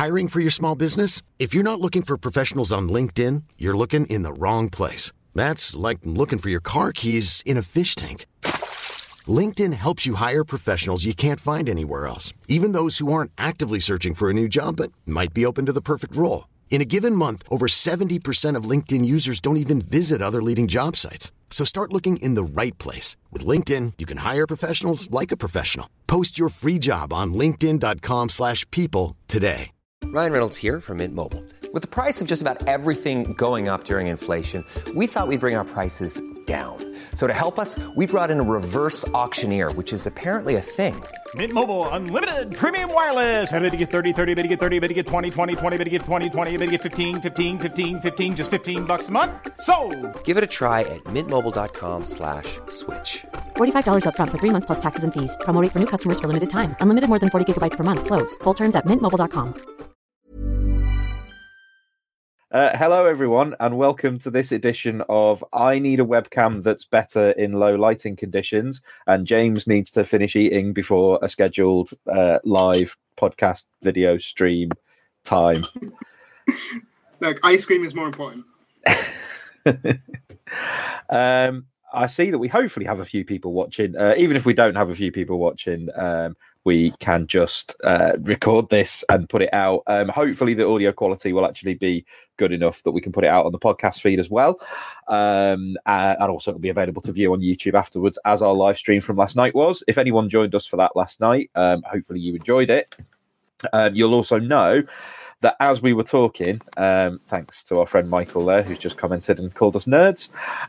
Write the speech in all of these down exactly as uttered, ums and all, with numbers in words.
Hiring for your small business? If you're not looking for professionals on LinkedIn, you're looking in the wrong place. That's like looking for your car keys in a fish tank. LinkedIn helps you hire professionals you can't find anywhere else, even those who aren't actively searching for a new job but might be open to the perfect role. In a given month, over seventy percent of LinkedIn users don't even visit other leading job sites. So start looking in the right place. With LinkedIn, you can hire professionals like a professional. Post your free job on linkedin.com slash people today. Ryan Reynolds here from Mint Mobile. With the price of just about everything going up during inflation, we thought we'd bring our prices down. So to help us, we brought in a reverse auctioneer, which is apparently a thing. Mint Mobile Unlimited Premium Wireless. How to get thirty, thirty, how to get thirty, how to get twenty, twenty, twenty, how to get twenty, twenty, how to get fifteen, fifteen, fifteen, fifteen, just fifteen bucks a month? Sold! Give it a try at mintmobile.com slash switch. forty-five dollars up front for three months plus taxes and fees. Promo rate for new customers for limited time. Unlimited more than forty gigabytes per month. Slows full terms at mint mobile dot com. Uh, hello, everyone, and welcome to this edition of I Need a Webcam That's Better in Low Lighting Conditions, and James needs to finish eating before a scheduled uh, live podcast video stream time. Look, ice cream is more important. um, I see that we hopefully have a few people watching. Uh, even if we don't have a few people watching, um, we can just uh, record this and put it out. Um, hopefully the audio quality will actually be good enough that we can put it out on the podcast feed as well. Um, and also it'll be available to view on YouTube afterwards, as our live stream from last night was. If anyone joined us for that last night, um, hopefully you enjoyed it. Um, you'll also know that as we were talking, um, thanks to our friend Michael there, who's just commented and called us nerds.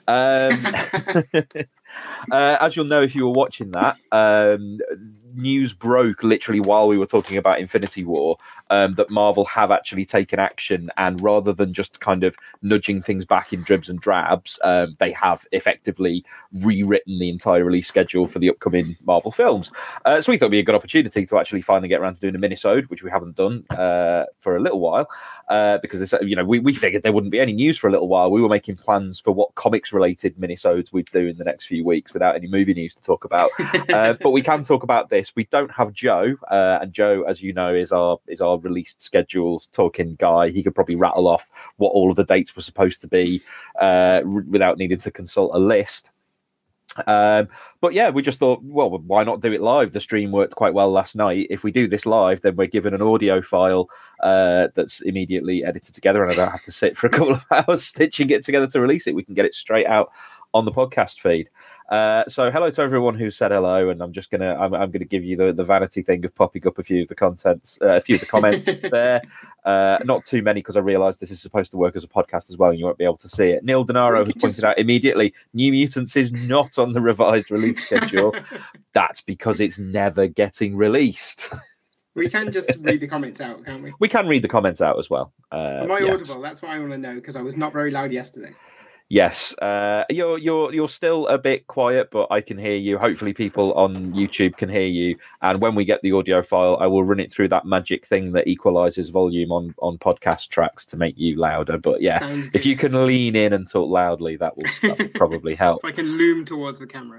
Um, uh, as you'll know if you were watching that, um, news broke literally while we were talking about Infinity War, um, that Marvel have actually taken action, and rather than just kind of nudging things back in dribs and drabs, um, they have effectively rewritten the entire release schedule for the upcoming Marvel films. Uh, so we thought it'd be a good opportunity to actually finally get around to doing a minisode, which we haven't done uh, for a little while, uh, because this, you know, we, we figured there wouldn't be any news for a little while. We were making plans for what comics-related minisodes we'd do in the next few weeks without any movie news to talk about. uh, but we can talk about this. We don't have Joe, uh, and Joe, as you know, is our is our released schedules talking guy. He could probably rattle off what all of the dates were supposed to be uh, r- without needing to consult a list. Um, but yeah, we just thought, well, why not do it live? The stream worked quite well last night. If we do this live, then we're given an audio file uh, that's immediately edited together, and I don't have to sit for a couple of hours stitching it together to release it. We can get it straight out on the podcast feed. Uh, so hello to everyone who said hello, and I'm just gonna I'm, I'm gonna give you the, the vanity thing of popping up a few of the contents, uh, a few of the comments there. Uh, not too many, because I realised this is supposed to work as a podcast as well, and you won't be able to see it. Neil Denaro has pointed out immediately, New Mutants is not on the revised release schedule. That's because it's never getting released. We can just read the comments out, can't we? We can read the comments out as well. Uh, Am I yes. audible? That's what I want to know, because I was not very loud yesterday. Yes, uh, you're you're you're still a bit quiet, but I can hear you. Hopefully, people on YouTube can hear you. And when we get the audio file, I will run it through that magic thing that equalizes volume on, on podcast tracks to make you louder. But yeah, if you can lean in and talk loudly, that will, that will probably help. If I can loom towards the camera.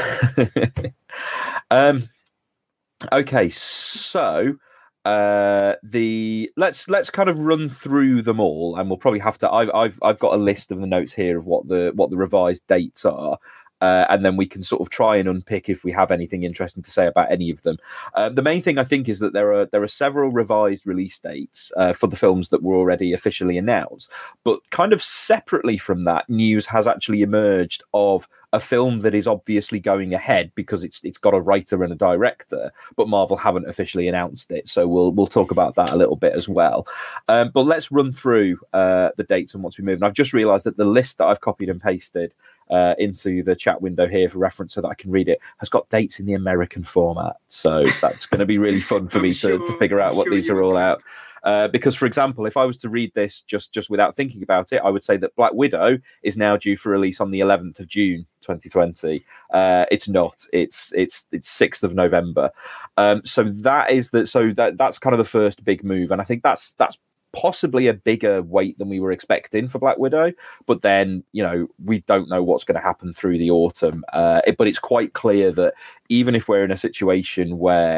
um. Okay, so. Uh, the let's let's kind of run through them all, and we'll probably have to. I've I've I've got a list of the notes here of what the what the revised dates are, uh, and then we can sort of try and unpick if we have anything interesting to say about any of them. Uh, the main thing I think is that there are there are several revised release dates uh, for the films that were already officially announced, but kind of separately from that, news has actually emerged of a film that is obviously going ahead because it's it's got a writer and a director, but Marvel haven't officially announced it. So we'll we'll talk about that a little bit as well. Um, but let's run through uh, the dates and what's been moved. And I've just realised that the list that I've copied and pasted uh, into the chat window here for reference so that I can read it has got dates in the American format. So that's going to be really fun for me sure, to, to figure out I'm what sure these are all out. Uh, because, for example, if I was to read this just, just without thinking about it, I would say that Black Widow is now due for release on the eleventh of June, twenty twenty. Uh, it's not. It's it's it's sixth of November. Um, so that is the so that that's kind of the first big move, and I think that's that's possibly a bigger weight than we were expecting for Black Widow. But then, you know, we don't know what's going to happen through the autumn. Uh, it, but it's quite clear that even if we're in a situation where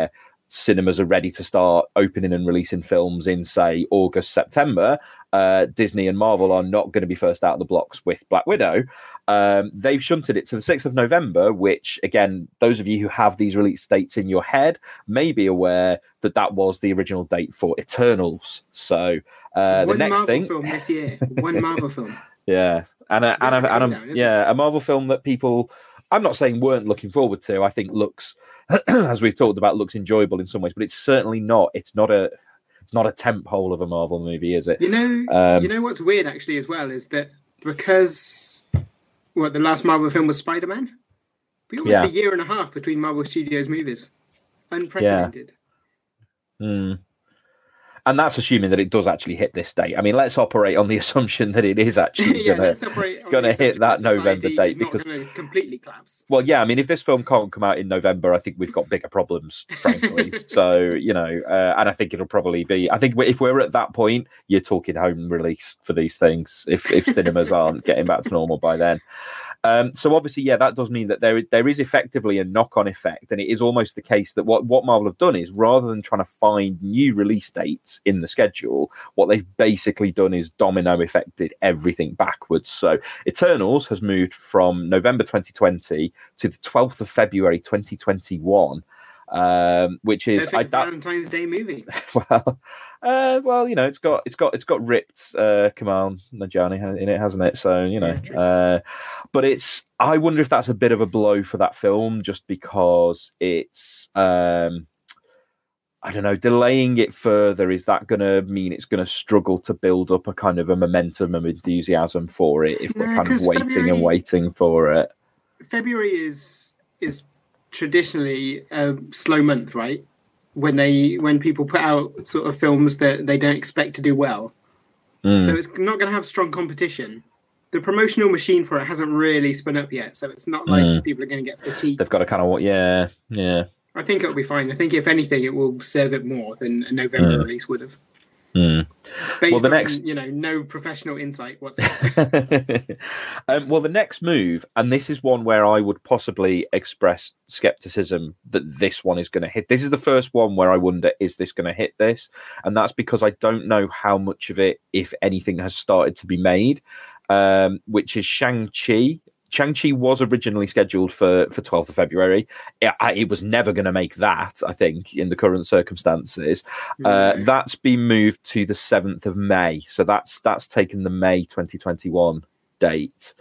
cinemas are ready to start opening and releasing films in, say, August, September, uh, Disney and Marvel are not going to be first out of the blocks with Black Widow. Um, they've shunted it to the sixth of November, which, again, those of you who have these release dates in your head may be aware that that was the original date for Eternals. So uh, One the next Marvel thing... film this year. One Marvel film. Yeah. And a, and, a, and a, down, yeah, a Marvel film that people, I'm not saying weren't looking forward to. I think looks, as we've talked about, looks enjoyable in some ways, but it's certainly not. It's not a, it's not a template of a Marvel movie, is it? You know, Um, you know what's weird actually as well is that because what the last Marvel film was Spider-Man, we almost Yeah. a year and a half between Marvel Studios movies, unprecedented. Hmm. And that's assuming that it does actually hit this date. I mean, let's operate on the assumption that it is actually yeah, gonna, let's operate on gonna the hit assumption that society November date is not because, gonna completely collapse. well, yeah, I mean, if this film can't come out in November, I think we've got bigger problems, frankly. So, you know, uh, and I think it'll probably be, I think if we're at that point, you're talking home release for these things, if, if cinemas aren't getting back to normal by then. Um, so obviously, yeah, that does mean that there there is effectively a knock-on effect, and it is almost the case that what, what Marvel have done is, rather than trying to find new release dates in the schedule, what they've basically done is domino affected everything backwards. So Eternals has moved from November twenty twenty to the twelfth of February twenty twenty-one, um, which is Perfect I, that, Valentine's Day movie. well, uh, well, you know, it's got it's got it's got ripped uh, Kamal Najani in it, hasn't it? So you know, Yeah, uh, but it's. I wonder if that's a bit of a blow for that film, just because it's. Um, I don't know. Delaying it further, is that going to mean it's going to struggle to build up a kind of a momentum of enthusiasm for it if we're No, kind of 'cause waiting February- and waiting for it? February is is traditionally a slow month, right? When they when people put out sort of films that they don't expect to do well, Mm. so it's not going to have strong competition. The promotional machine for it hasn't really spun up yet, so it's not like Mm. people are going to get fatigued. They've got to kind of yeah, yeah. I think it'll be fine. I think if anything, it will serve it more than a November Mm. release would have. Mm. Based Well, the on next- you know no professional insight whatsoever. um, well, the next move, and this is one where I would possibly express skepticism that this one is going to hit. This is the first one where I wonder, is this going to hit this? And that's because I don't know how much of it, if anything, has started to be made, um, which is Shang-Chi. Shang-Chi was originally scheduled for, for twelfth of February. It, I, it was never going to make that, I think, in the current circumstances. Uh, No. that's been moved to the seventh of May. So that's that's taken the May twenty twenty-one date,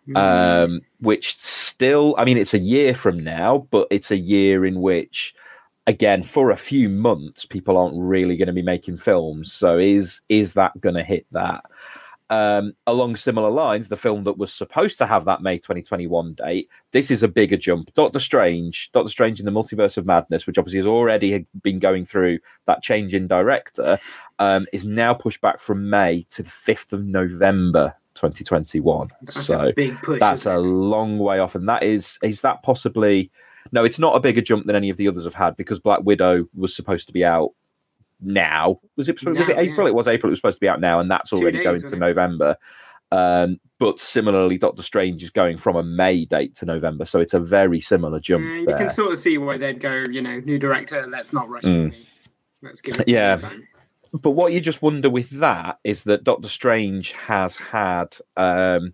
um, which still, I mean, it's a year from now, but it's a year in which, again, for a few months, people aren't really going to be making films. So is is that going to hit that? Um, along similar lines, the film that was supposed to have that May twenty twenty-one date, this is a bigger jump. Doctor Strange, Doctor Strange in the Multiverse of Madness, which obviously has already been going through that change in director, um, is now pushed back from May to the fifth of November twenty twenty-one. That's so a big push. that's isn't a it? long way off. And that is, is that possibly, no, it's not a bigger jump than any of the others have had, because Black Widow was supposed to be out now. Was it, was it Now, April? yeah. It was April. It was supposed to be out now, and that's Two already days, going wasn't to it? November. Um, but similarly, Doctor Strange is going from a May date to November, so it's a very similar jump Yeah, you there. can sort of see why they'd go, you know, new director, let's not rush Mm. it. Let's give it Yeah. some time. But what you just wonder with that is that Doctor Strange has had um,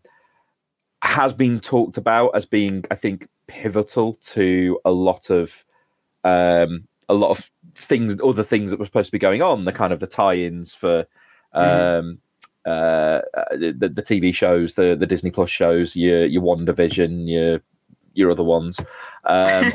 has been talked about as being, I think, pivotal to a lot of um, a lot of things, other things that were supposed to be going on. The kind of the tie-ins for um, uh, the, the T V shows, the the Disney Plus shows, your your WandaVision, your your other ones. Um,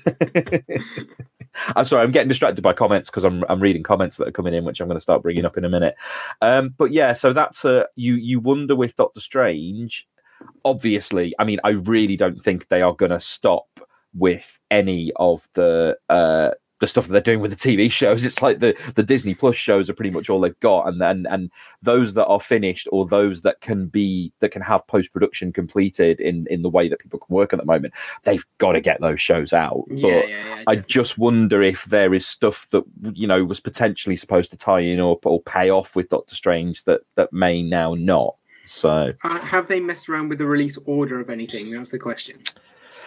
I'm sorry, I'm getting distracted by comments because I'm I'm reading comments that are coming in, which I'm going to start bringing up in a minute. Um, but yeah, so that's a you you wonder with Doctor Strange. Obviously, I mean, I really don't think they are going to stop with any of the uh, the stuff that they're doing with the T V shows. It's like the the Disney Plus shows are pretty much all they've got, and then and those that are finished or those that can be that can have post production completed in in the way that people can work at the moment, they've got to get those shows out. Yeah, but yeah, yeah. I definitely. just wonder if there is stuff that, you know, was potentially supposed to tie in or, or pay off with Doctor Strange that that may now not. So Uh, have they messed around with the release order of anything? That's the question.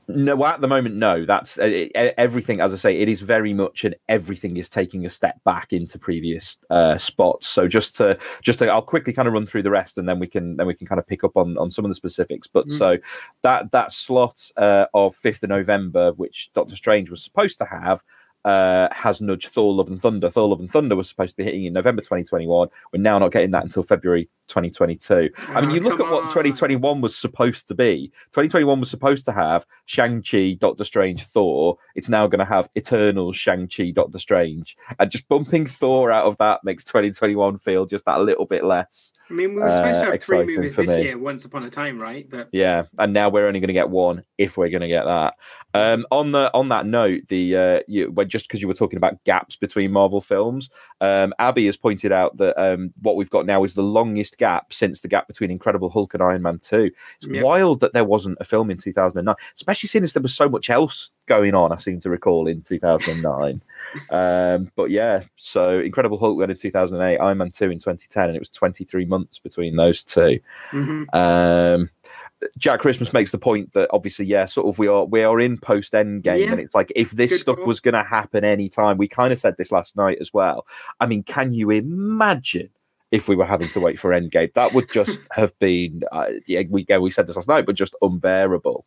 No, well, at the moment, no. That's uh, everything. As I say, it is very much, and everything is taking a step back into previous uh, spots. So just to, just to, I'll quickly kind of run through the rest, and then we can, then we can kind of pick up on, on some of the specifics. But mm. so that that slot uh, of fifth of November, which Doctor Strange was supposed to have, Uh, has nudged Thor: Love and Thunder. Thor: Love and Thunder was supposed to be hitting in November twenty twenty-one. We're now not getting that until February twenty twenty-two. Oh, I mean, you look at what on. twenty twenty-one was supposed to be. twenty twenty-one was supposed to have Shang-Chi, Doctor Strange, Thor. It's now going to have Eternals, Shang-Chi, Doctor Strange. And just bumping Thor out of that makes twenty twenty-one feel just that little bit less. I mean, we were supposed uh, to have three movies this me. year, Once Upon a Time, right? But yeah, and now we're only going to get one if we're going to get that. Um, on the on that note, the uh, you, when just because you were talking about gaps between Marvel films, um, Abby has pointed out that um, what we've got now is the longest gap since the gap between Incredible Hulk and Iron Man two. It's yep. wild that there wasn't a film in two thousand nine, especially since there was so much else going on. I seem to recall in two thousand nine. um, but yeah, so Incredible Hulk went in two thousand eight, Iron Man two in twenty ten, and it was twenty-three months between those two. Mm-hmm. Um, Jack Christmas makes the point that obviously, yeah, sort of we are we are in post Endgame, yeah. and it's like if this Good stuff call. was going to happen anytime, we kind of said this last night as well. I mean, can you imagine if we were having to wait for Endgame? That would just have been, uh, yeah, we yeah, we said this last night, but just unbearable.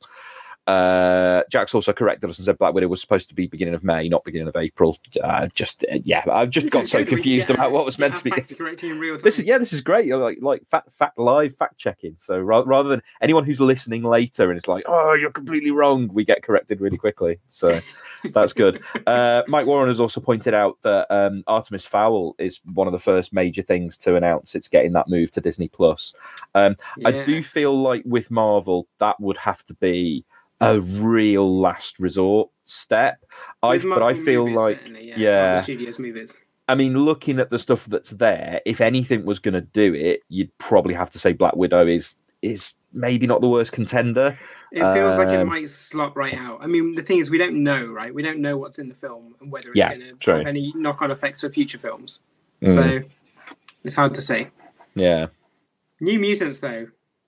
Uh, Jack's also corrected us and said Black Widow was supposed to be beginning of May, not beginning of April. Uh, just uh, yeah, I've just this got so confused get, about what was meant to be. Fact correcting in real time. This is yeah, this is great. Like like fact, fact live fact checking. So ra- rather than anyone who's listening later and it's like, oh, you're completely wrong, we get corrected really quickly. So that's good. Uh, Mike Warren has also pointed out that um, Artemis Fowl is one of the first major things to announce it's getting that move to Disney Plus. Um, yeah. I do feel like with Marvel that would have to be a real last resort step. I but I feel movies, like yeah, yeah. Studios movies. I mean, looking at the stuff that's there, if anything was going to do it, you'd probably have to say Black Widow is is maybe not the worst contender. It feels um, like it might slot right out. I mean, the thing is, we don't know, right? We don't know what's in the film and whether it's yeah, going to have any knock-on effects for future films. Mm. So it's hard to say. Yeah. New Mutants, though.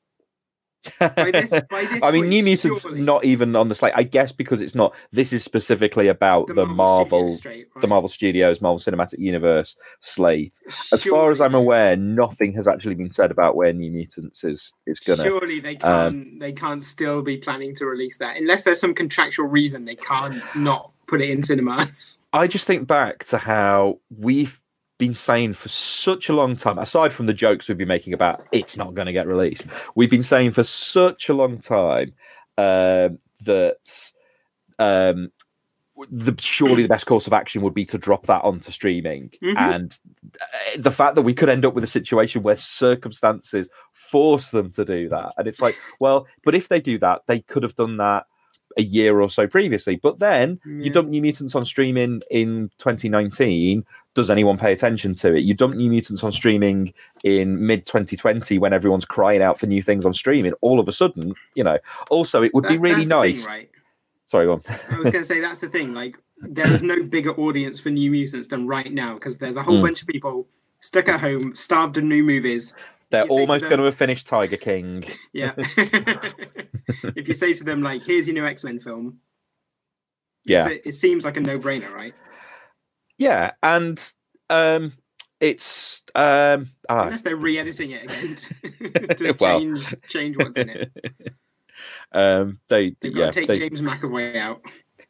By this, by this I mean, point, New Mutants surely, not even on the slate. I guess because it's not. This is specifically about the, the Marvel, Marvel straight, right? the Marvel Studios, Marvel Cinematic Universe slate. As surely, far as I'm aware, nothing has actually been said about where New Mutants is is gonna. Surely they can't. Um, they can't still be planning to release that unless there's some contractual reason they can't not put it in cinemas. I just think back to how we've been saying for such a long time, aside from the jokes we've been making about it's not going to get released, we've been saying for such a long time um, that um, the surely the best course of action would be to drop that onto streaming. Mm-hmm. And the fact that we could end up with a situation where circumstances force them to do that, and it's like, well, but if they do that, they could have done that a year or so previously. But then yeah. you dump New Mutants on streaming in twenty nineteen. Does anyone pay attention to it? You dump New Mutants on streaming in mid twenty twenty when everyone's crying out for new things on streaming. All of a sudden, you know. Also, it would that, be really nice. Thing, right? Sorry, go on. I was going to say that's the thing. Like, there is no bigger audience for New Mutants than right now because there's a whole mm. bunch of people stuck at home, starved of new movies. They're almost going to have finished Tiger King. Yeah. If you say to them, like, here's your new X-Men film. Yeah. A, it seems like a no-brainer, right? Yeah. And um, it's... Um, ah. Unless they're re-editing it again to, to well. change, change what's in it. Um, they, They've yeah, got to take they... James McAvoy out.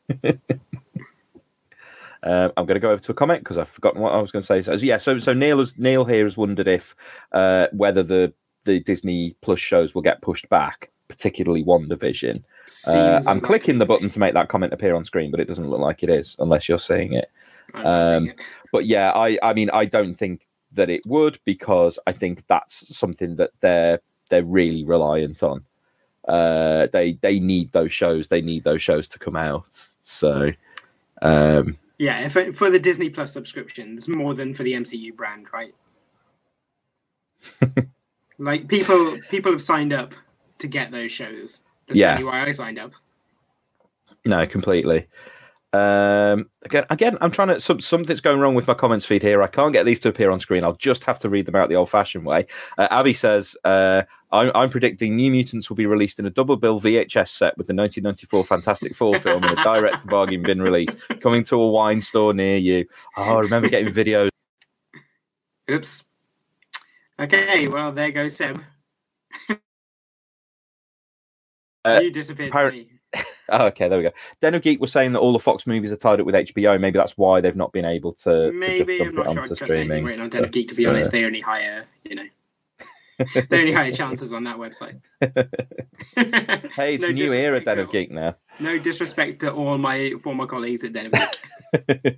Uh, I'm going to go over to a comment because I've forgotten what I was going to say. So, yeah, so so Neil has, Neil here has wondered if uh, whether the, the Disney Plus shows will get pushed back, particularly WandaVision. Uh, I'm clicking the button to make that comment appear on screen, but it doesn't look like it is unless you're seeing it. I'm not seeing Um, it. but yeah, I, I mean, I don't think that it would because I think that's something that they're they're really reliant on. Uh, they they need those shows. They need those shows to come out. So. Um, Yeah, for, for the Disney Plus subscriptions, more than for the M C U brand, right? Like people, people have signed up to get those shows. That's yeah. certainly why I signed up. No, completely. Um, again, again, I'm trying to. Some, something's going wrong with my comments feed here. I can't get these to appear on screen. I'll just have to read them out the old-fashioned way. Uh, Abby says, uh, I'm, I'm predicting New Mutants will be released in a double bill V H S set with the nineteen ninety-four Fantastic Four film in a direct bargain bin release, coming to a wine store near you. Oh, I remember getting videos. Oops. Okay, well, there goes Seb. uh, you disappeared par- me. Oh, okay, there we go. Den of Geek was saying that all the Fox movies are tied up with H B O. Maybe that's why they've not been able to, Maybe, to just I'm dump not it sure. onto Just streaming. waiting on Den of Geek, to be But, honest. uh, They only hire, you know, they only hire chances on that website. Hey, it's No a new era, disrespect Den to- of Geek now. No disrespect to all my former colleagues at Den of Geek.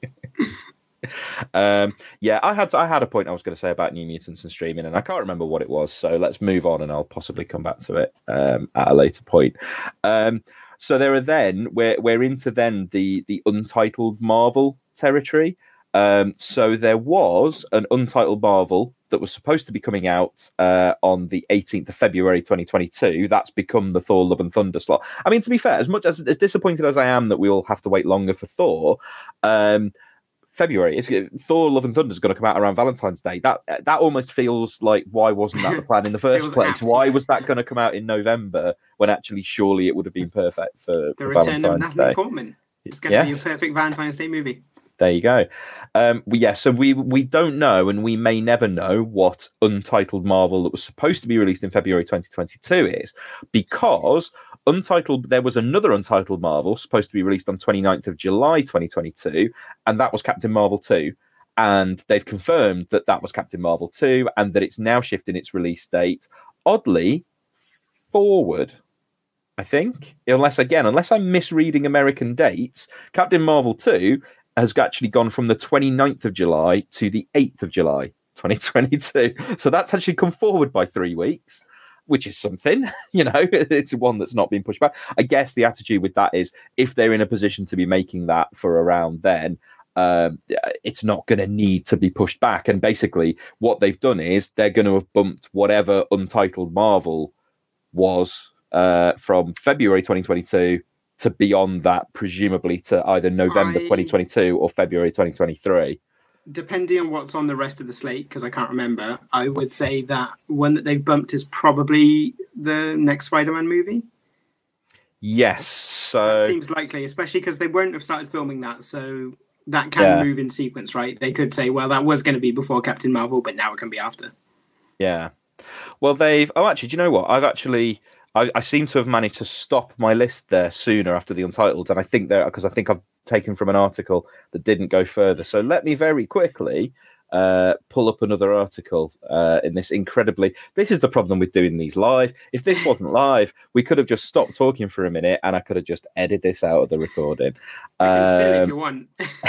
um, yeah, I had I had a point I was going to say about New Mutants and streaming, and I can't remember what it was. So let's move on, and I'll possibly come back to it um, at a later point. Um, so there are then we're we're into then the the untitled Marvel territory. Um, so there was an untitled Marvel that was supposed to be coming out uh, on the eighteenth of February twenty twenty-two. That's become the Thor Love and Thunder slot. I mean, to be fair, as much as, as disappointed as I am that we all have to wait longer for Thor, um, February, it's, Thor Love and Thunder is going to come out around Valentine's Day. That that almost feels like, why wasn't that the plan in the first Feels place? apt, Why yeah. was that going to come out in November when actually surely it would have been perfect for, The for return of Valentine's Natalie Day? Portman. It's going to Yes. be a perfect Valentine's Day movie. There you go. Um, we, yeah, so we we don't know, and we may never know what Untitled Marvel that was supposed to be released in February twenty twenty-two is, because Untitled, there was another Untitled Marvel supposed to be released on twenty-ninth of July twenty twenty-two, and that was Captain Marvel two. And they've confirmed that that was Captain Marvel two, and that it's now shifting its release date, oddly, forward. I think, unless again, unless I'm misreading American dates, Captain Marvel two has actually gone from the twenty-ninth of July to the eighth of July, twenty twenty-two. So that's actually come forward by three weeks, which is something, you know, it's one that's not been pushed back. I guess the attitude with that is if they're in a position to be making that for around then, um, it's not going to need to be pushed back. And basically what they've done is they're going to have bumped whatever Untitled Marvel was uh, from February twenty twenty-two to beyond that, presumably to either November I- twenty twenty-two or February twenty twenty-three. Depending on what's on the rest of the slate, because I can't remember, I would say that one that they've bumped is probably the next Spider-Man movie. Yes, That so seems likely, especially because they won't have started filming that, so that can Yeah. move in sequence, right? They could say, well, that was going to be before Captain Marvel, but now it can be after. yeah. Well, they've. Oh, actually, do you know what? I've actually. I, I seem to have managed to stop my list there sooner after the Untitled, and I think that because I think I've taken from an article that didn't go further. So let me very quickly uh, pull up another article uh, in this incredibly. This is the problem with doing these live. If this wasn't live, we could have just stopped talking for a minute, and I could have just edited this out of the recording. You can fill if Um, you want.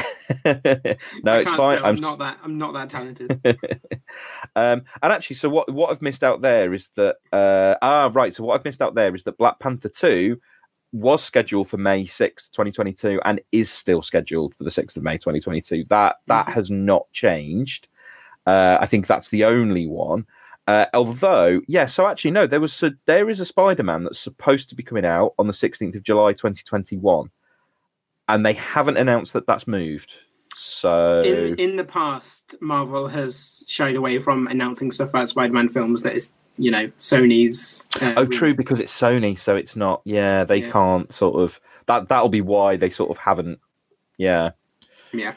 no, I it's can't fine. fill, I'm I'm not that. I'm not that talented. um, and actually, so what what I've missed out there is that uh, ah right. So what I've missed out there is that Black Panther two was scheduled for May sixth, twenty twenty-two, and is still scheduled for the sixth of May, twenty twenty-two. That that has not changed. Uh, I think that's the only one. Uh, although, yeah. So actually, no. There was a, there is a Spider-Man that's supposed to be coming out on the sixteenth of July, twenty twenty-one, and they haven't announced that that's moved. So In in the past, Marvel has shied away from announcing stuff about Spider-Man films that is, you know, Sony's. Uh, Oh, true, because it's Sony, so it's not. Yeah, they Yeah. can't sort of. That that'll be why they sort of haven't. Yeah. Yeah.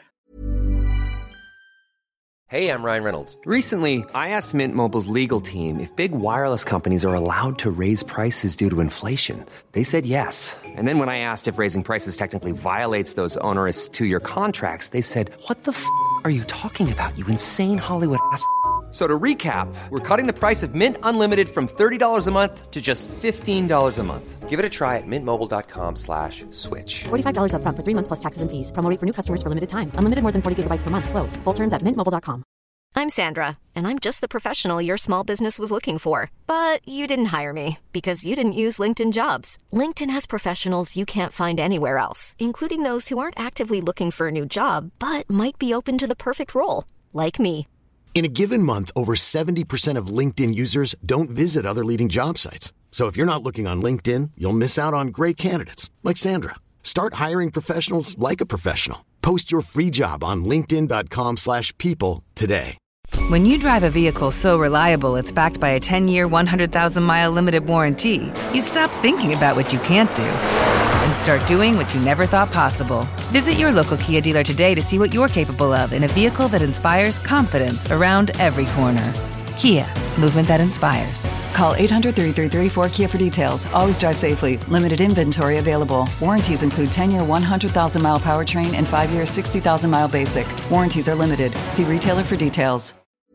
Hey, I'm Ryan Reynolds. Recently, I asked Mint Mobile's legal team if big wireless companies are allowed to raise prices due to inflation. They said yes. And then when I asked if raising prices technically violates those onerous two-year contracts, they said, "What the f*** are you talking about, you insane Hollywood ass?" So to recap, we're cutting the price of Mint Unlimited from thirty dollars a month to just fifteen dollars a month. Give it a try at mintmobile.com slash switch. forty-five dollars up front for three months plus taxes and fees. Promo rate for new customers for limited time. Unlimited more than forty gigabytes per month. Slows full terms at mint mobile dot com. I'm Sandra, and I'm just the professional your small business was looking for. But you didn't hire me because you didn't use LinkedIn Jobs. LinkedIn has professionals you can't find anywhere else, including those who aren't actively looking for a new job, but might be open to the perfect role, like me. In a given month, over seventy percent of LinkedIn users don't visit other leading job sites. So if you're not looking on LinkedIn, you'll miss out on great candidates like Sandra. Start hiring professionals like a professional. Post your free job on linkedin dot com slash people today. When you drive a vehicle so reliable it's backed by a ten-year, one hundred thousand mile limited warranty, you stop thinking about what you can't do and start doing what you never thought possible. Visit your local Kia dealer today to see what you're capable of in a vehicle that inspires confidence around every corner. Kia, movement that inspires. Call eight hundred, three three three, four K I A for details. Always drive safely. Limited inventory available. Warranties include ten-year, one hundred thousand mile powertrain and five-year, sixty thousand mile basic. Warranties are limited. See retailer for details.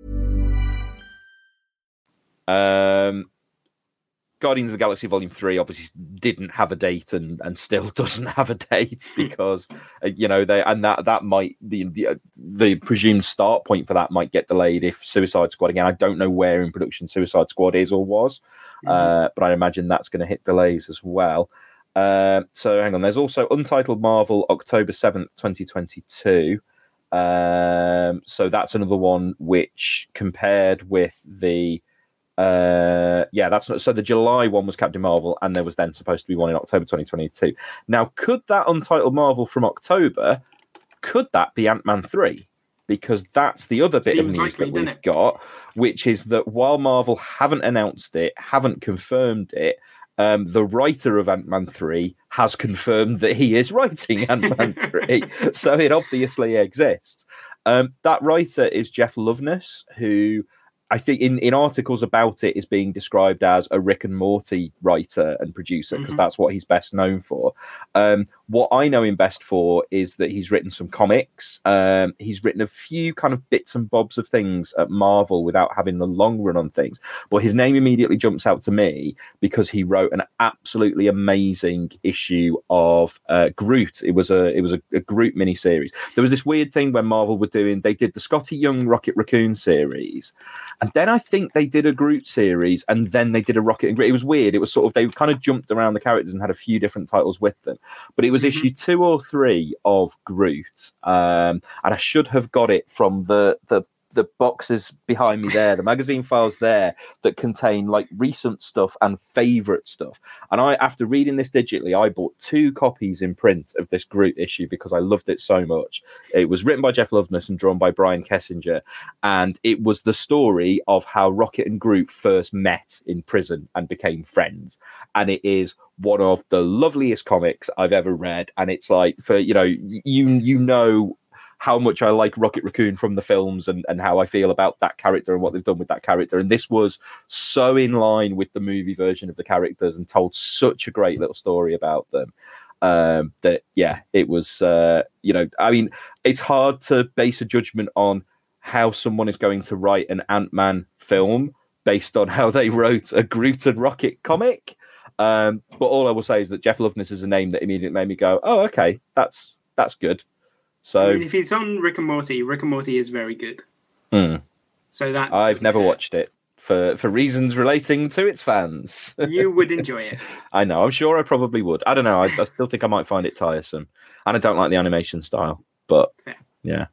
Um, Guardians of the Galaxy Volume three obviously didn't have a date and, and still doesn't have a date because, uh, you know, they and that that might, the, the the presumed start point for that might get delayed if Suicide Squad, again, I don't know where in production Suicide Squad is or was, mm-hmm. uh, but I imagine that's going to hit delays as well. Uh, so hang on, there's also Untitled Marvel, October seventh, twenty twenty-two. Um, so that's another one which compared with the Uh, yeah, that's not, so the July one was Captain Marvel, and there was then supposed to be one in October twenty twenty-two. Now, could that Untitled Marvel from October, could that be Ant-Man three? Because that's the other bit Seems of news likely, that we've it? got, which is that while Marvel haven't announced it, haven't confirmed it, um, the writer of Ant-Man three has confirmed that he is writing Ant-Man three, so it obviously exists. Um, that writer is Jeff Loveness, who I think in, in articles about it is being described as a Rick and Morty writer and producer, because mm-hmm. that's what he's best known for. Um, what I know him best for is that he's written some comics. Um, he's written a few kind of bits and bobs of things at Marvel without having the long run on things. But his name immediately jumps out to me because he wrote an absolutely amazing issue of uh, Groot. It was a it was a, a Groot miniseries. There was this weird thing when Marvel were doing, they did the Scotty Young Rocket Raccoon series. And then I think they did a Groot series, and then they did a Rocket and Groot. It was weird. It was sort of, they kind of jumped around the characters and had a few different titles with them. But it was mm-hmm. issue two or three of Groot. Um, and I should have got it from the, the the boxes behind me there, the magazine files there that contain like recent stuff and favorite stuff. And I, after reading this digitally, I bought two copies in print of this Groot issue because I loved it so much. It was written by Jeff Loveness and drawn by Brian Kessinger. And it was the story of how Rocket and Groot first met in prison and became friends. And it is one of the loveliest comics I've ever read. And it's like, for, you know, you, you know, how much I like Rocket Raccoon from the films and, and how I feel about that character and what they've done with that character. And this was so in line with the movie version of the characters and told such a great little story about them um, that, yeah, it was, uh, you know, I mean, it's hard to base a judgment on how someone is going to write an Ant-Man film based on how they wrote a Groot and Rocket comic. Um, but all I will say is that Jeff Loveness is a name that immediately made me go, oh, okay, that's that's good. So I mean, if he's on Rick and Morty, Rick and Morty is very good. Hmm. So that I've never hurt. watched it for, for reasons relating to its fans. You would enjoy it. I know. I'm sure I probably would. I don't know. I, I still think I might find it tiresome, and I don't like the animation style. But Fair. yeah,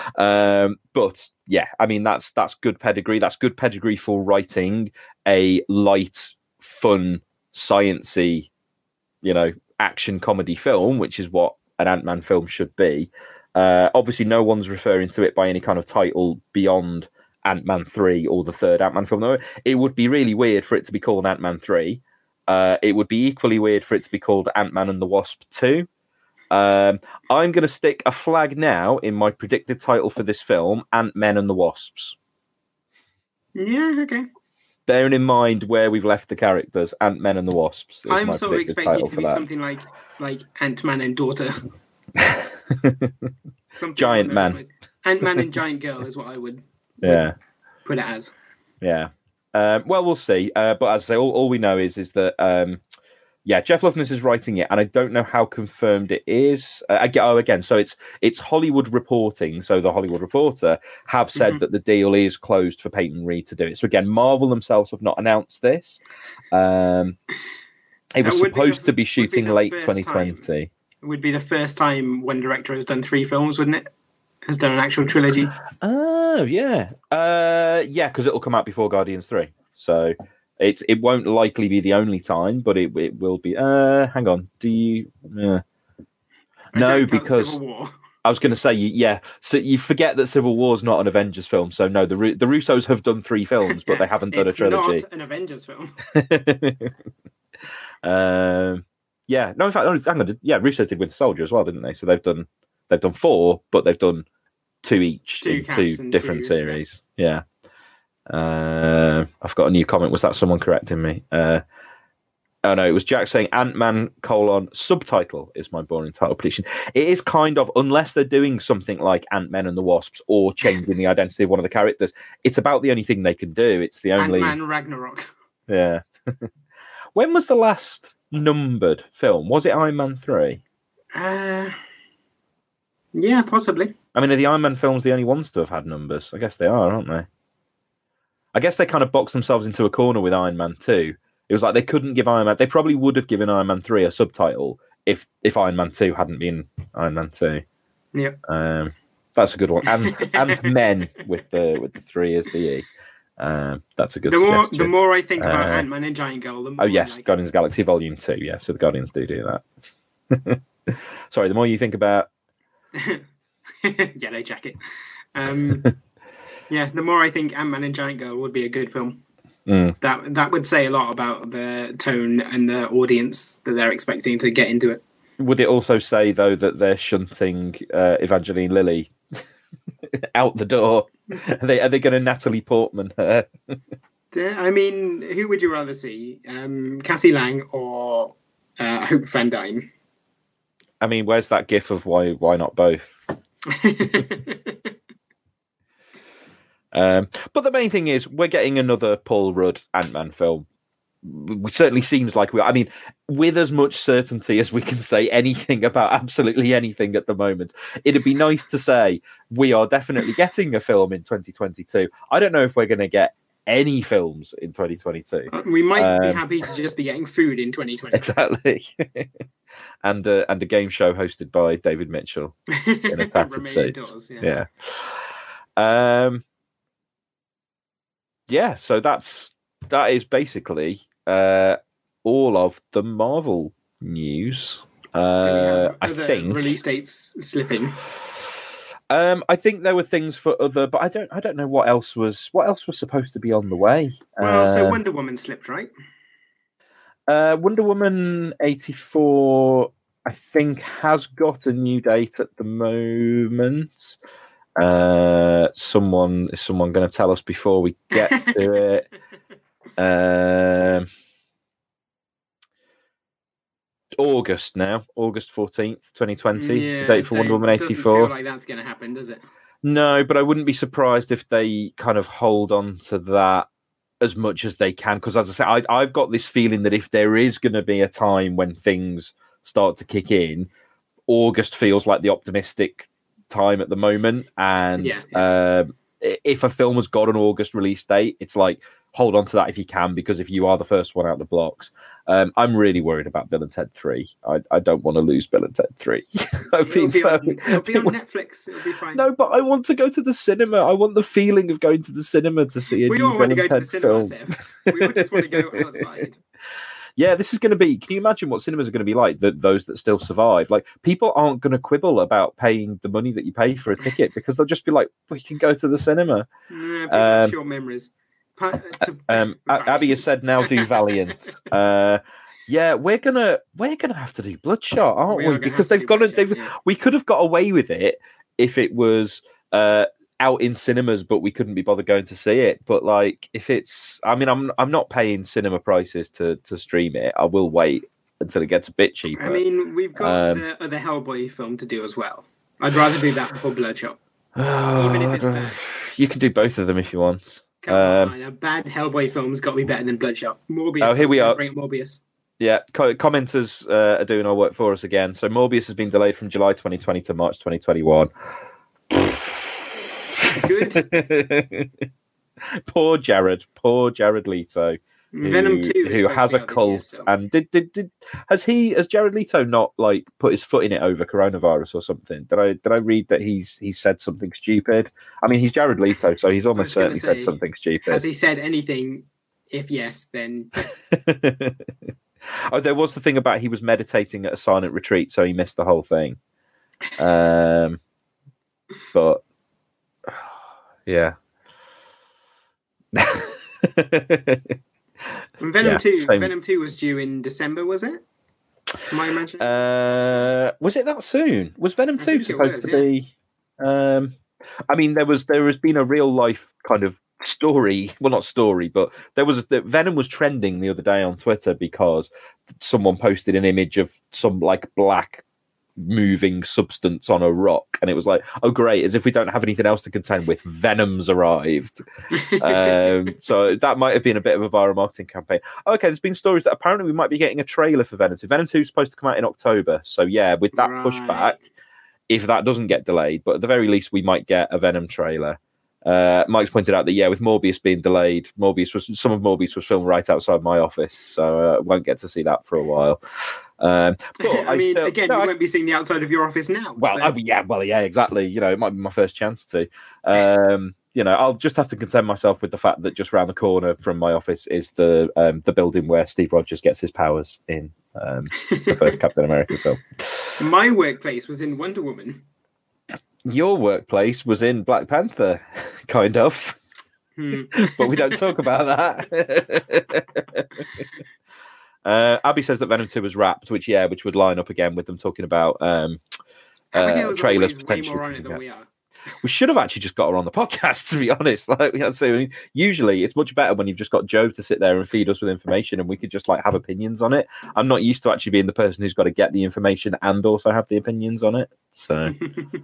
um, but yeah. I mean, that's that's good pedigree. That's good pedigree for writing a light, fun, sciencey, you know, action comedy film, which is what an Ant-Man film should be. Uh, obviously, no one's referring to it by any kind of title beyond Ant-Man three or the third Ant-Man film. No, it would be really weird for it to be called Ant-Man three. Uh, it would be equally weird for it to be called Ant-Man and the Wasp two. Um, I'm going to stick a flag now in my predicted title for this film, Ant-Men and the Wasps. Yeah, okay. Bearing in mind where we've left the characters, Ant-Men and the Wasps. I'm sort of expecting it to be that. something like like Ant-Man and Daughter. Giant Man. Like Ant-Man and Giant Girl is what I would, yeah. would put it as. Yeah. Um, well, we'll see. Uh, but as I say, all, all we know is is that, um, yeah, Jeff Loveness is writing it, and I don't know how confirmed it is. Uh, again, oh, again, so it's it's Hollywood Reporting. So the Hollywood Reporter have said mm-hmm. that the deal is closed for Peyton Reed to do it. So again, Marvel themselves have not announced this. Um, it was supposed the, to be shooting be late twenty twenty. Time. It would be the first time one director has done three films, wouldn't it? Has done an actual trilogy. Oh, yeah. Uh, yeah, because it'll come out before Guardians three. So it's it won't likely be the only time, but it it will be. Uh, hang on. Do you... Uh... No, because... I was going to say, yeah. So you forget that Civil War's not an Avengers film. So no, the the Russos have done three films, but they haven't done a trilogy. It's not an Avengers film. um, yeah, no, in fact, hang on, yeah, Russo did Winter Soldier as well, didn't they? So they've done they've done four, but they've done two each two in two different two, series. Yeah. yeah. Uh, I've got a new comment. Was that someone correcting me? Uh, oh no, it was Jack saying Ant-Man colon subtitle is my boring title prediction. It is kind of, unless they're doing something like Ant-Man and the Wasps or changing the identity of one of the characters, it's about the only thing they can do. It's the only Ant-Man Ragnarok. Yeah. When was the last numbered film? Was it Iron Man three? Uh, yeah, possibly. I mean, are the Iron Man films the only ones to have had numbers? I guess they are, aren't they? I guess they kind of boxed themselves into a corner with Iron Man two. It was like they couldn't give Iron Man... They probably would have given Iron Man three a subtitle if if Iron Man two hadn't been Iron Man two. Yeah. Um, that's a good one. And and Men with the with the three as the E. Um, that's a good the more suggestion. The more I think about uh, Ant-Man and Giant Girl, the more Oh, yes, like... Guardians of the Galaxy Volume two. Yeah, so the Guardians do do that. Sorry, the more you think about... Yellow Jacket. Um, yeah, the more I think Ant-Man and Giant Girl would be a good film. Mm. That that would say a lot about the tone and the audience that they're expecting to get into it. Would it also say, though, that they're shunting uh, Evangeline Lilly out the door? Are they, are they going to Natalie Portman her? I mean, who would you rather see? Um, Cassie Lang or uh, Hope Van Dyne? I mean, where's that gif of why why not both? um, but the main thing is, we're getting another Paul Rudd Ant-Man film. It certainly seems like we are. I mean, with as much certainty as we can say anything about absolutely anything at the moment, it'd be nice to say we are definitely getting a film in twenty twenty-two. I don't know if we're going to get any films in twenty twenty-two. We might um, be happy to just be getting food in twenty twenty. Exactly. and uh, and a game show hosted by David Mitchell in a tattered suit. Doors, yeah. yeah. Um. Yeah. So that's that is basically uh, all of the Marvel news. Uh, Do we have I other think release dates slipping. Um, I think there were things for other, but I don't. I don't know what else was. What else was supposed to be on the way? Well, so Uh, Wonder Woman slipped, right? Uh, Wonder Woman eighty-four, I think, has got a new date at the moment. Uh, someone is someone going to tell us before we get to it? Um, August now, August fourteenth, twenty twenty. Yeah, the date for Wonder Woman doesn't eighty-four. feel like that's going to happen, does it? No, but I wouldn't be surprised if they kind of hold on to that as much as they can. Because as I say, I, I've got this feeling that if there is going to be a time when things start to kick in, August feels like the optimistic time at the moment. And Yeah, yeah. Um, i- if a film has got an August release date, it's like, hold on to that if you can, because if you are the first one out the blocks, um, I'm really worried about Bill and Ted three. I, I don't want to lose Bill and Ted three. I've It'll been be, so... on, it'll be on Netflix. It'll be fine. No, but I want to go to the cinema. I want the feeling of going to the cinema to see a we new don't want to Bill go and to Ted the cinema, film. Seb. We just want to go outside. Yeah, this is going to be... Can you imagine what cinemas are going to be like, that those that still survive? Like, people aren't going to quibble about paying the money that you pay for a ticket because they'll just be like, we can go to the cinema. Yeah, people have Um, short memories. Pa- to- Um, A- Abby has said now do Valiant. Uh, yeah, we're gonna we're gonna have to do Bloodshot, aren't We we? are gonna Because have to they've do got Bloodshot, they've yeah. we could have got away with it if it was uh, out in cinemas, but we couldn't be bothered going to see it. But like, if it's, I mean, I'm I'm not paying cinema prices to to stream it. I will wait until it gets a bit cheaper. I mean, we've got Um, the other Hellboy film to do as well. I'd rather do that before Bloodshot. Even if it's bad. You can do both of them if you want. Come Um, on, a bad Hellboy film's got to be better than Bloodshot. Morbius. Oh, here I was we gonna are. Bring up Morbius. Yeah, co- commenters uh, are doing our work for us again. So Morbius has been delayed from July twenty twenty to March twenty twenty-one. Good. Poor Jared, poor Jared Leto, who, Venom two is who supposed has to a be out this cult. year still. And did, did did has he has Jared Leto not like put his foot in it over coronavirus or something? Did I did I read that he's he said something stupid? I mean, he's Jared Leto, so he's almost gonna certainly say, said something stupid. Has he said anything? If yes, then Oh, there was the thing about he was meditating at a silent retreat, so he missed the whole thing. Um, but yeah. And Venom Yeah, two, same. Venom two was due in December, was it? Am I imagining? Uh, was it that soon? Was Venom I two think it supposed was, to yeah. be? Um, I mean, there was there has been a real life kind of story. Well, not story, but there was the Venom was trending the other day on Twitter because someone posted an image of some like black moving substance on a rock, and it was like, oh great, as if we don't have anything else to contend with, Venom's arrived. um, so that might have been a bit of a viral marketing campaign. Okay, there's been stories that apparently we might be getting a trailer for Venom two. Venom two is supposed to come out in October, so yeah, with that Right. pushback, if that doesn't get delayed, but at the very least we might get a Venom trailer. Uh, Mike's pointed out that yeah, with Morbius being delayed, Morbius was some of Morbius was filmed right outside my office, so uh, won't get to see that for a while. Um, but I mean, still, again, no, you I- won't be seeing the outside of your office now. well, so- I, yeah, well, yeah, exactly. You know, it might be my first chance to. Um, you know, I'll just have to content myself with the fact that just round the corner from my office is the um, the building where Steve Rogers gets his powers in um, the first Captain America film. My workplace was in Wonder Woman. Your workplace was in Black Panther, kind of, Hmm. but we don't talk about that. uh, Abby says that Venom two was wrapped, which yeah, which would line up again with them talking about um, Abigail uh, is trailers always way potentially. more on it coming than out. we are. We should have actually just got her on the podcast, to be honest. Like, you know, so usually it's much better when you've just got Joe to sit there and feed us with information, and we could just like have opinions on it. I'm not used to actually being the person who's got to get the information and also have the opinions on it. So,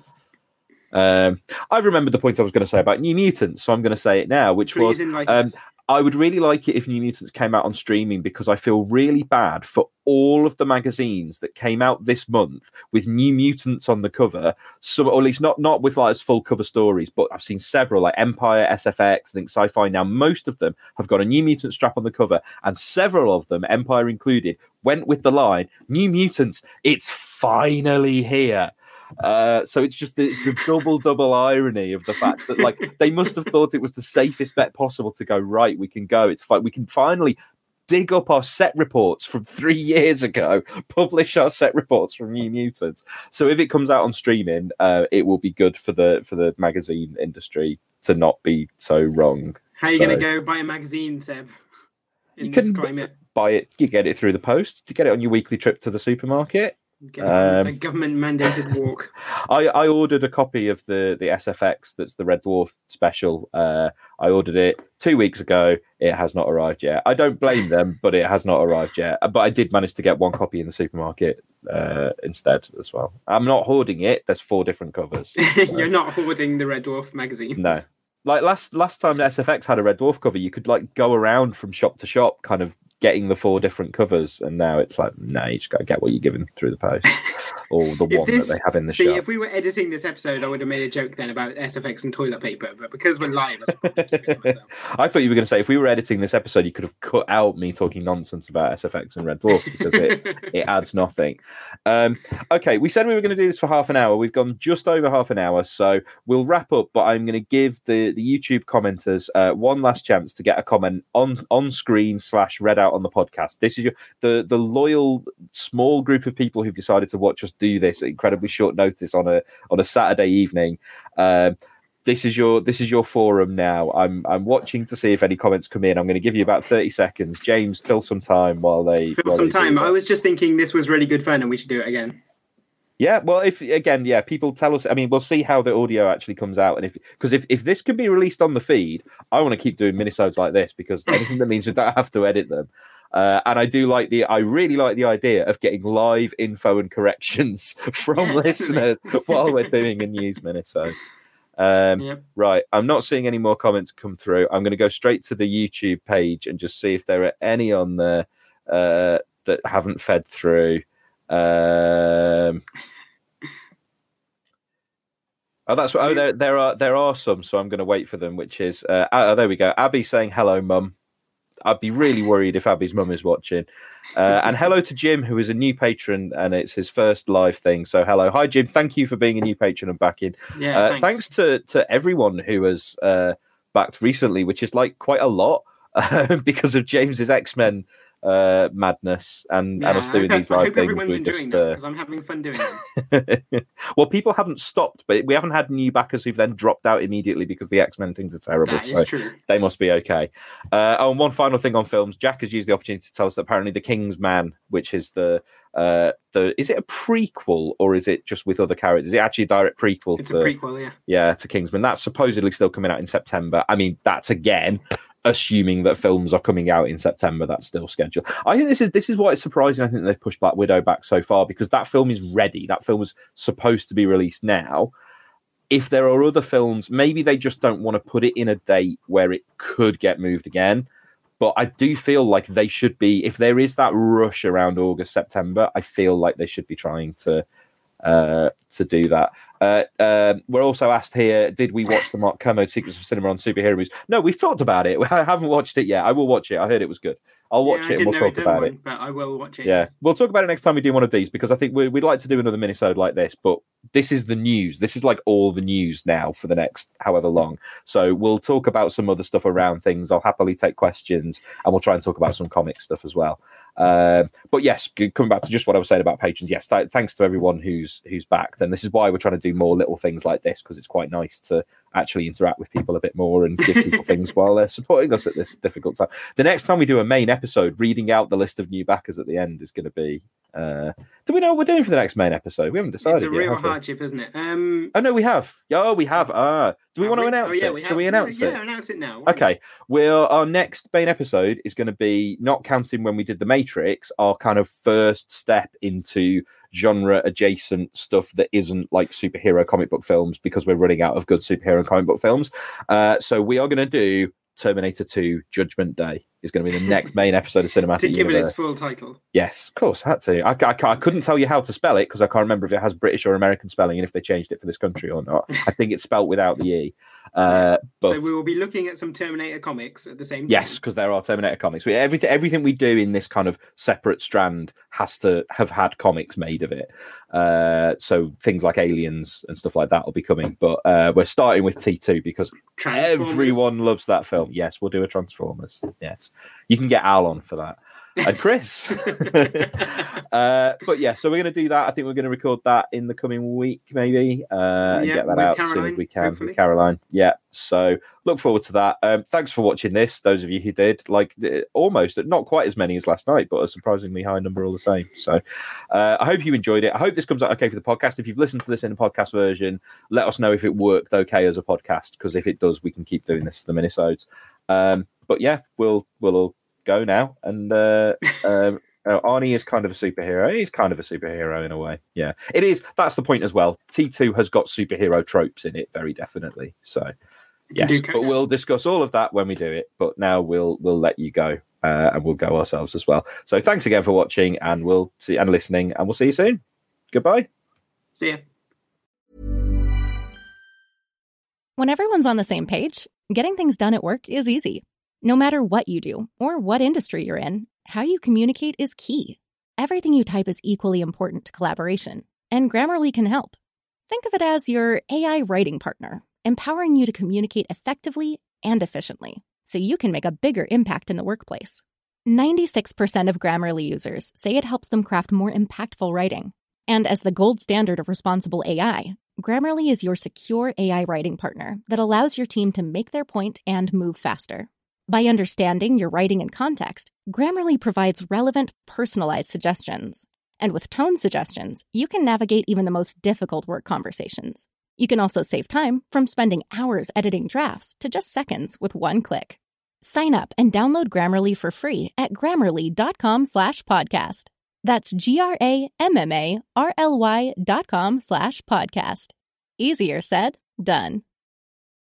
um, I remembered the point I was going to say about New Mutants, so I'm going to say it now, which Please was enlighten um, us. I would really like it if New Mutants came out on streaming, because I feel really bad for all of the magazines that came out this month with New Mutants on the cover. Some, or at least not not with like as full cover stories, but I've seen several like Empire, S F X, I think Sci-Fi now. Most of them have got a New Mutant strap on the cover, and several of them, Empire included, went with the line "New Mutants, it's finally here." Uh, so it's just the, it's the double double irony of the fact that like they must have thought it was the safest bet possible to go, right, we can go, it's fine, we can finally dig up our set reports from three years ago, publish our set reports from New Mutants. So if it comes out on streaming, uh, it will be good for the for the magazine industry to not be so wrong. How are you So going to go buy a magazine, Seb? In You this can climate, buy it, you get it through the post, you get it on your weekly trip to the supermarket. Get on Um, a government mandated walk. I, I ordered a copy of the, the S F X that's the Red Dwarf special. Uh, I ordered it two weeks ago. It has not arrived yet. I don't blame them, but it has not arrived yet. But I did manage to get one copy in the supermarket uh, instead as well. I'm not hoarding it. There's four different covers. So, You're not hoarding the Red Dwarf magazines. no. Like last last time the S F X had a Red Dwarf cover, you could like go around from shop to shop kind of getting the four different covers, and now it's like, no, you just got to get what you're given through the post or the If one this, that they have in the see, shop. if we were editing this episode, I would have made a joke then about S F X and toilet paper, but because we're live, I should probably keep it to myself. I thought you were going to say if we were editing this episode, you could have cut out me talking nonsense about S F X and Red Dwarf because it, it adds nothing. Um, okay, we said we were going to do this for half an hour. We've gone just over half an hour, so we'll wrap up. But I'm going to give the, the YouTube commenters uh, one last chance to get a comment on on screen slash read out on the podcast. This is your the the loyal small group of people who've decided to watch us do this at incredibly short notice on a on a Saturday evening. Um, This is your this is your forum now. I'm I'm watching to see if any comments come in. I'm going to give you about thirty seconds. James, fill some time while they Fill while some they do time. that. I was just thinking this was really good fun and we should do it again. Yeah, well, if again, yeah, people tell us. I mean, we'll see how the audio actually comes out, and if because if, if this can be released on the feed, I want to keep doing minisodes like this because anything that means we don't have to edit them. Uh, and I do like the, I really like the idea of getting live info and corrections from Yeah, listeners while we're doing a news minisode. Um, Yep. Right, I'm not seeing any more comments come through. I'm going to go straight to the YouTube page and just see if there are any on there uh, that haven't fed through. Um, oh, that's what. Oh, there, there are there are some. So I'm going to wait for them. Which is, uh, oh, there we go. Abby saying hello, mum. I'd be really worried if Abby's mum is watching. Uh, and hello to Jim, who is a new patron, and it's his first live thing. So hello, hi Jim. Thank you for being a new patron and backing. Yeah, Uh, thanks. thanks to to everyone who has uh, backed recently, which is like quite a lot uh, because of James's X-Men uh, madness and, Yeah, and us doing I hope, these I live hope things. everyone's We enjoying just, that uh, because I'm having fun doing them. well, people haven't stopped, but we haven't had new backers who've then dropped out immediately because the X-Men things are terrible. That is so true. They must be okay. Uh, oh, and one final thing on films. Jack has used the opportunity to tell us that apparently The King's Man, which is the uh, the is it a prequel or is it just with other characters? Is it actually a direct prequel? It's to, a prequel, yeah. Yeah, to Kingsman. That's supposedly still coming out in September. I mean, that's again assuming that films are coming out in September. That's still scheduled. I think this is this is why it's surprising. I think they've pushed Black Widow back so far because that film is ready. That film was supposed to be released now. If there are other films, maybe they just don't want to put it in a date where it could get moved again. But I do feel like they should be, if there is that rush around August, September, I feel like they should be trying to uh, to do that. Uh, uh, we're also asked here, did we watch the Mark Kermode Secrets of Cinema on superhero movies? No, we've talked about it. I haven't watched it yet. I will watch it. I heard it was good. I'll watch yeah, it and we'll talk about one, it. But I will watch it. Yeah, we'll talk about it next time we do one of these because I think we, we'd like to do another minisode like this, but this is the news. This is like all the news now for the next however long. So we'll talk about some other stuff around things. I'll happily take questions and we'll try and talk about some comic stuff as well. Uh, but yes, coming back to just what I was saying about patrons, yes, th- thanks to everyone who's who's backed. And this is why we're trying to do more little things like this because it's quite nice to actually interact with people a bit more and give people things while they're supporting us at this difficult time. The next time we do a main episode, reading out the list of new backers at the end is going to be... Uh, do we know what we're doing for the next main episode? We haven't decided It's a yet, real have we? hardship, isn't it? Um, oh, no, we have. Oh, we have. Ah, do we have want to we? announce oh, yeah, it? We have. Can we announce yeah, it? Yeah, announce it now. Okay. Well, our next main episode is going to be, not counting when we did The Matrix, our kind of first step into genre adjacent stuff that isn't like superhero comic book films because we're running out of good superhero comic book films. Uh, so we are going to do Terminator two Judgment Day. Is going to be the next main episode of Cinematic To give Universe. it its full title. Yes, of course, had to. I, I, I couldn't tell you how to spell it because I can't remember if it has British or American spelling and if they changed it for this country or not. I think it's spelt without the E. Uh, but so we will be looking at some Terminator comics at the same time. yes, because there are Terminator comics. We, everything, everything we do in this kind of separate strand has to have had comics made of it. Uh, so things like Aliens and stuff like that will be coming. But uh, we're starting with T two because everyone loves that film. Yes, we'll do a Transformers. Yes, you can get Al on for that. And Chris. uh, but yeah, so we're going to do that. I think we're going to record that in the coming week, maybe, uh, and yeah, get that out Caroline, as soon as we can hopefully. with Caroline. Yeah, so look forward to that. Um, thanks for watching this, those of you who did. Like almost, not quite as many as last night, but a surprisingly high number all the same. So uh, I hope you enjoyed it. I hope this comes out okay for the podcast. If you've listened to this in the podcast version, let us know if it worked okay as a podcast, because if it does, we can keep doing this as the minisodes. Um, but yeah, we'll we'll all go now, and uh, um, uh, Arnie is kind of a superhero. He's kind of a superhero in a way. Yeah, it is. That's the point as well. T two has got superhero tropes in it, very definitely. So yes, but we'll discuss all of that when we do it. But now we'll we'll let you go, uh, and we'll go ourselves as well. So thanks again for watching, and we'll see and listening, and we'll see you soon. Goodbye. See ya. When everyone's on the same page, getting things done at work is easy. No matter what you do or what industry you're in, how you communicate is key. Everything you type is equally important to collaboration, and Grammarly can help. Think of it as your A I writing partner, empowering you to communicate effectively and efficiently, so you can make a bigger impact in the workplace. ninety-six percent of Grammarly users say it helps them craft more impactful writing. And as the gold standard of responsible A I, Grammarly is your secure A I writing partner that allows your team to make their point and move faster. By understanding your writing and context, Grammarly provides relevant, personalized suggestions. And with tone suggestions, you can navigate even the most difficult work conversations. You can also save time from spending hours editing drafts to just seconds with one click. Sign up and download Grammarly for free at grammarly.com slash podcast. That's G-R-A-M-M-A-R-L-Y dot com slash podcast. Easier said, done.